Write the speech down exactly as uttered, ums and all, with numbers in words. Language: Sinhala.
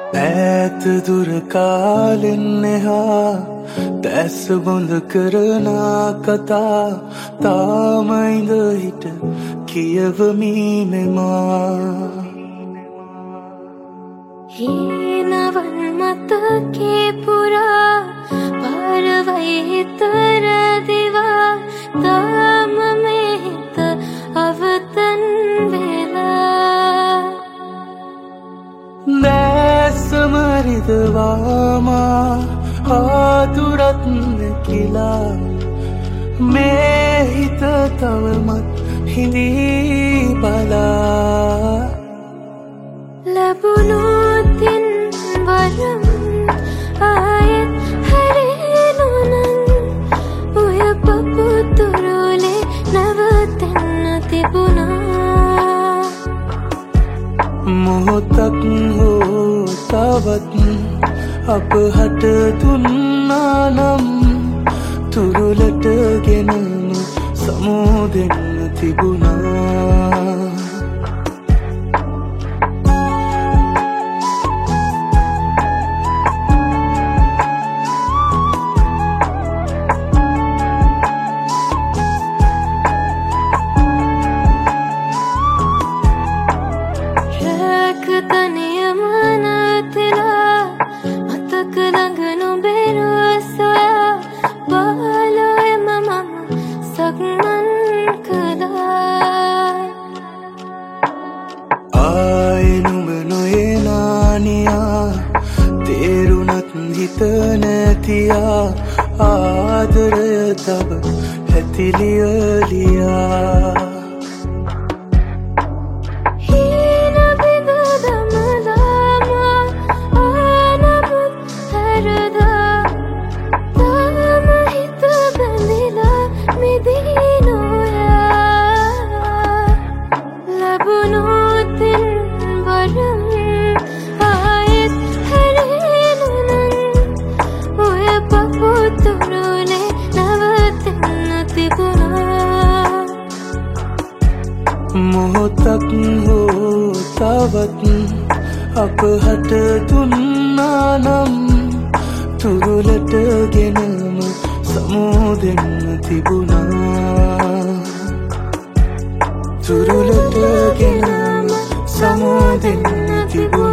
ඈත දුර කාලෙන් එහා දැස් බොඳ කරන කතා තාම ඉඳ හිට කියවමි මෙමා හීනවන් මතකේ පුරා පාරවයි තර දිවා තාම මේ හිත අවතන් වෙලා සමරිදවාමා ආතුරත් නැකිලා මේ හිත තවමත් හිඳී බලා ලැබුණොතින් වරම් ආයෙත් හැරෙනොනං ඔය පපුතුරුලේ නැවතෙන්න තිබුණා මොහොතක් හෝ තවත් අප හට දුන්නා නම් තුරුලට ගෙනම සමුදෙන්න තිබුණා තනියම නැතිලා මතක ළඟ නොබෙරුව සොයා බාලොයම මම සක්මන් කළා ආයෙ නුඹ නොයනානියා තේරුණත් හිත නැතියා ආදරය තව හැතිලියලියා මොහොතක් හෝ තවත් අප හට දුන්නා නම් තුරුලට ගෙනම සමුදෙන්න තිබුණා තුරුලට ගෙනම සමුදෙන්න තිබුණා